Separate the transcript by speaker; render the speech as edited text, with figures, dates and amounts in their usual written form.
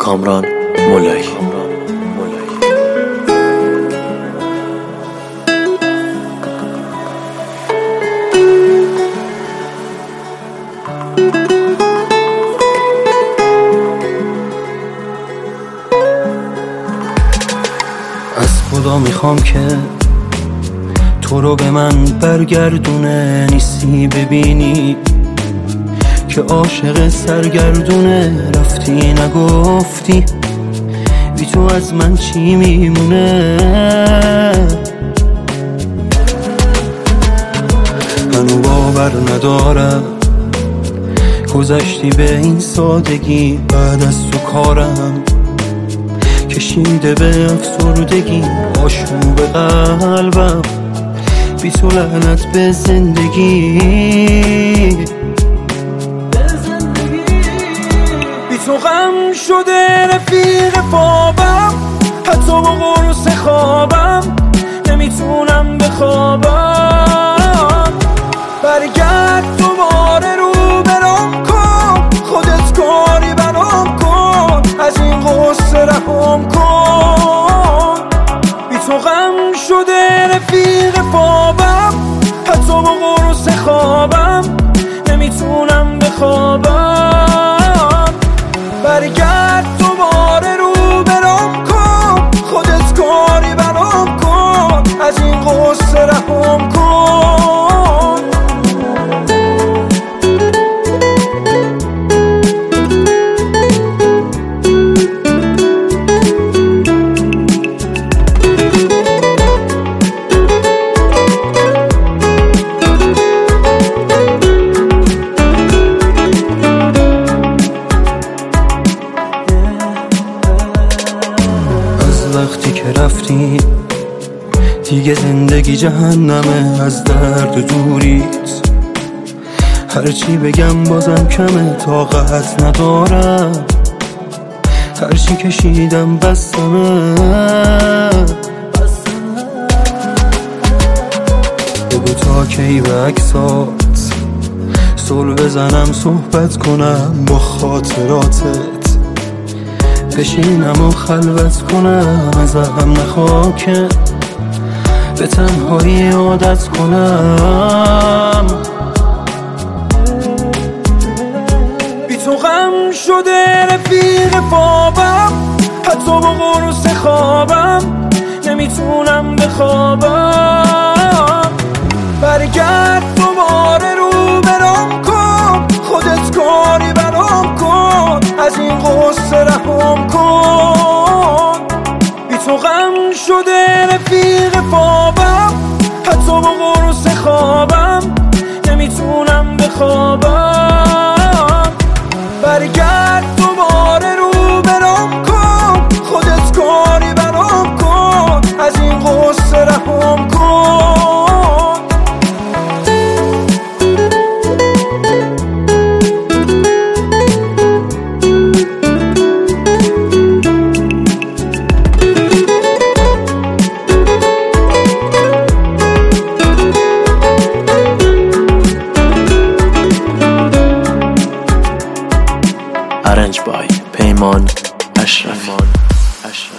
Speaker 1: کامران مولایی.
Speaker 2: از خدا میخوام که تو رو به من برگردونه، نیستی ببینی که عاشق سرگردونه. رفتی نگفتی بی تو از من چی میمونه. هنو باور ندارم گذشتی به این سادگی، بعد از تو کارم کشیده به افسردگی. آشوب قلبم بی تو، لعنت به زندگی. بی تو غم شده رفیق خوابم، حتی با قرص خوابم نمیتونم بخوابم. برگرد دوباره رو برام کن، خودت کاری برام کن، از این غصه رهام کن. بی تو غم شده رفیق خوابم، حتی با قرص خوابم نمیتونم بخوابم. برگرد دوباره رو برام کن، خودت کاری برام کن، از این غصه رهام کن. وقتی که رفتی دیگه زندگی جهنمه، از درد دوریت هرچی بگم بازم کمه. طاقت ندارم هرچی کشیدم بسمه. بگو تا کی به عکسات صلح بزنم، صحبت کنم با خاطراتت، بشینم و خلوت کنم، ازم نخواه که به تنهایی عادت کنم. بی تو غم شده رفیق خوابم، حتی با قرص خوابم نمیتونم بخوابم. برگرد دوباره رو برام کن، خودت کاری برام کن، از این غصه رهام کن. بی تو غم شده رفیق خوابم، حتی با قرص خوابم نمیتونم بخوابم. برگرد دوباره رو برام کن، خودت کاری برام کن، از این غصه رهام کن.
Speaker 1: Arranged by پیمان اشرفی.